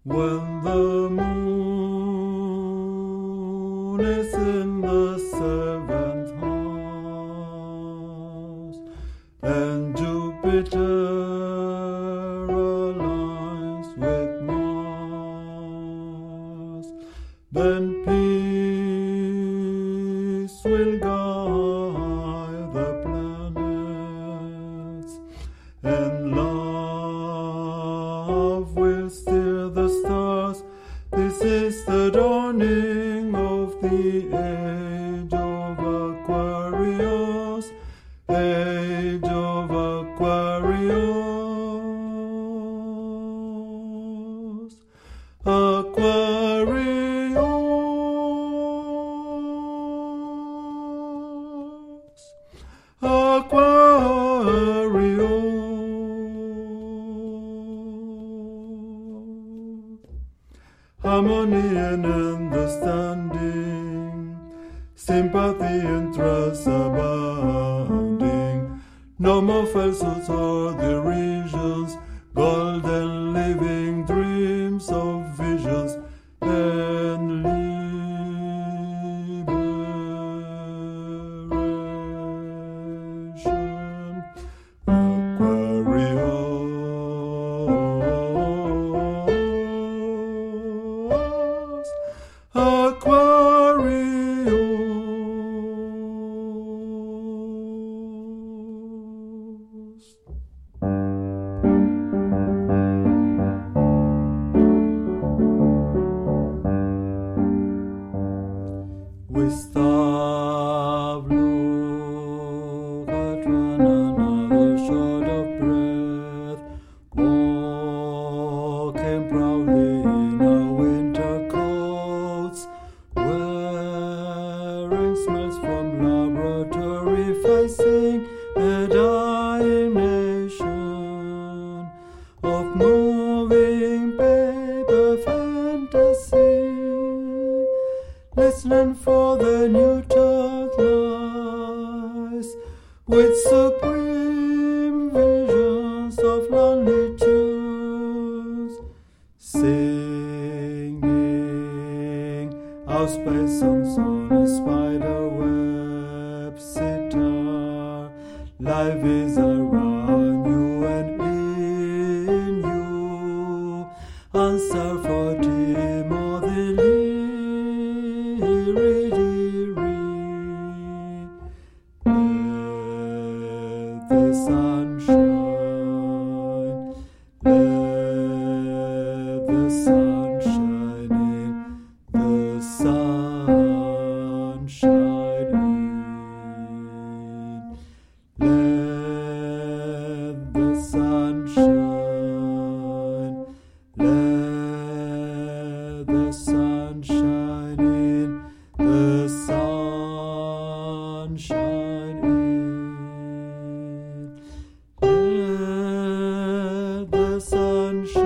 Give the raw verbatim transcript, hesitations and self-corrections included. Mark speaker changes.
Speaker 1: When the moon is in the seventh house and Jupiter aligns with Mars, then peace will guide the planets and love will steer the stars. This is the dawning of the age of Aquarius, age of Aquarius, Aquarius, Aquarius. Harmony and understanding, sympathy and trust abounding. No more falsehoods or derisions, golden living dreams of visions and liberation. Aquarius, Aquarius. We stop, look at one another, short of breath, walking proudly in our winter coats, wearing smells from laboratory, facing a dying nation of moving paper fantasy. Listening for the new taught lies with supreme visions of lonely tunes, singing our space songs on a spider web sitar. Life is around you and in you. Answer for Timothy. Let the sun shine, let the sun shine in, the sun shine in, let the sun shine, let the sun shine in, the sun shine in, let the sun shine.